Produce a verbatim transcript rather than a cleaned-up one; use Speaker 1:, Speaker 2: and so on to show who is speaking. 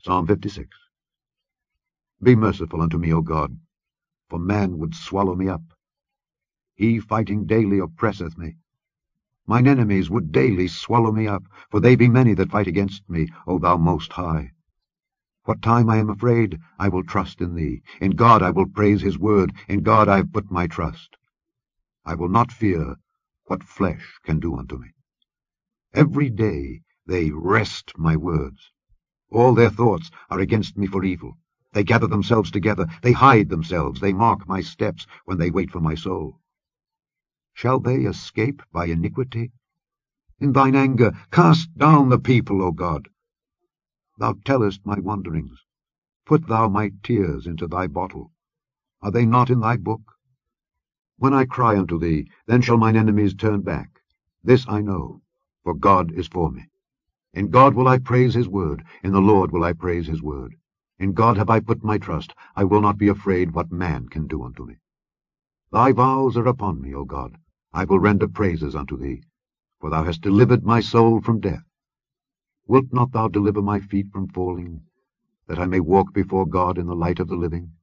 Speaker 1: Psalm fifty-six. Be merciful unto me, O God, for man would swallow me up. He fighting daily oppresseth me. Mine enemies would daily swallow me up, for they be many that fight against me, O thou Most High. What time I am afraid, I will trust in thee. In God I will praise his word. In God I have put my trust. I will not fear what flesh can do unto me. Every day they wrest my words. All their thoughts are against me for evil. They gather themselves together. They hide themselves. They mark my steps when they wait for my soul. Shall they escape by iniquity? In thine anger cast down the people, O God. Thou tellest my wanderings. Put thou my tears into thy bottle. Are they not in thy book? When I cry unto thee, then shall mine enemies turn back. This I know, for God is for me. In God will I praise his word. In the Lord will I praise his word. In God have I put my trust. I will not be afraid what man can do unto me. Thy vows are upon me, O God. I will render praises unto thee, for thou hast delivered my soul from death. Wilt not thou deliver my feet from falling, that I may walk before God in the light of the living?